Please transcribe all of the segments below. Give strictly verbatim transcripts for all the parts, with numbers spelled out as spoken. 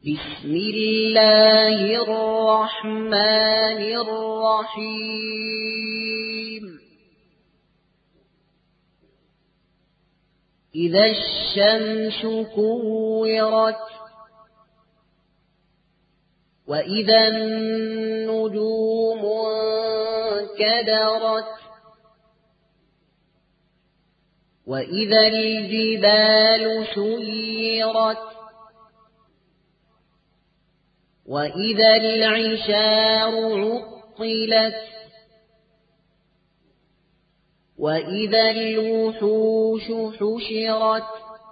بسم الله الرحمن الرحيم إذا الشمس كورت وإذا النجوم انكدرت وإذا الجبال سيرت وإذا العشار عطلت وإذا الوحوش حشرت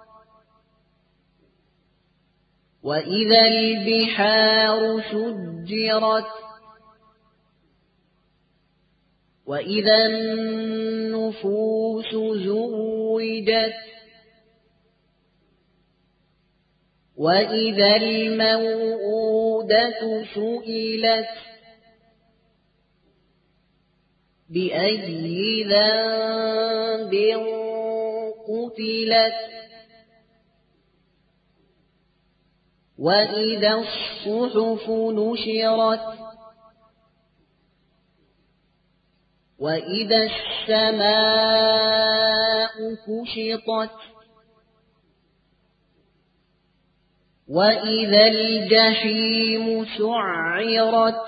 وإذا البحار سجرت وإذا النفوس زوجت وإذا الموءودة سئلت بأي ذنب قتلت وإذا الصحف نشرت وإذا السماء كشطت وإذا الجحيم سعرت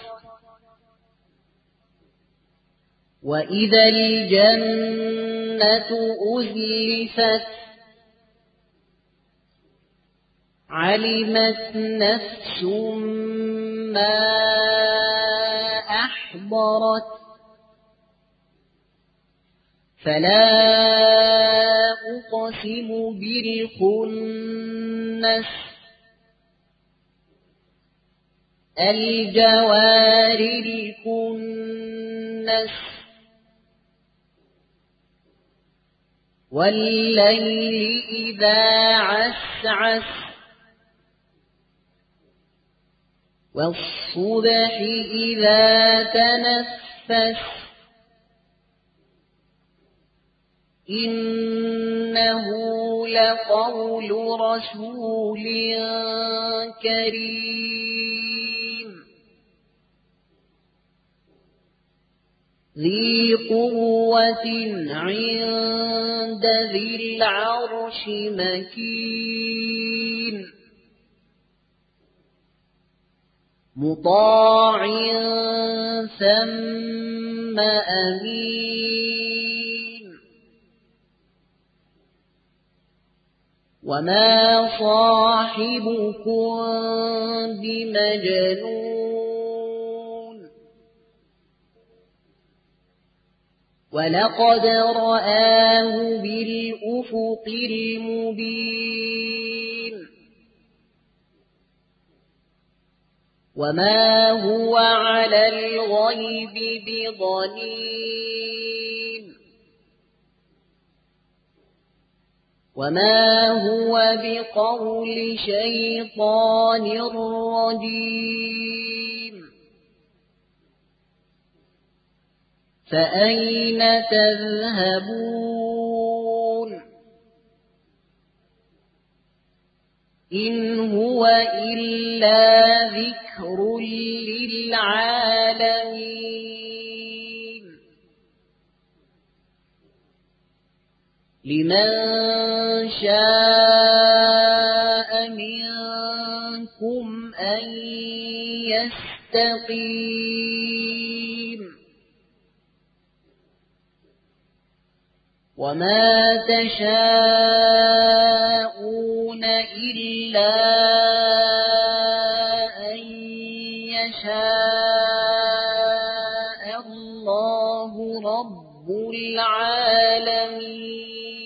وإذا الجنة أزلفت علمت نفس ما أحضرت فلا أقسم بالخنس الجوار الكنس والليل إذا عسعس والصبح إذا تنفس إنه لقول رسول كريم ذي قوة عند ذي العرش مكين مطاع ثم أمين وما صاحبكم بمجنون ولقد رآه بالأفق المبين وما هو على الغيب بضنين وما هو بقول شيطان رجيم فأين تذهبون إن هو إلا ذكر للعالمين لمن شاء منكم أن يستقيم وما تشاءون إلا أن يشاء الله رب العالمين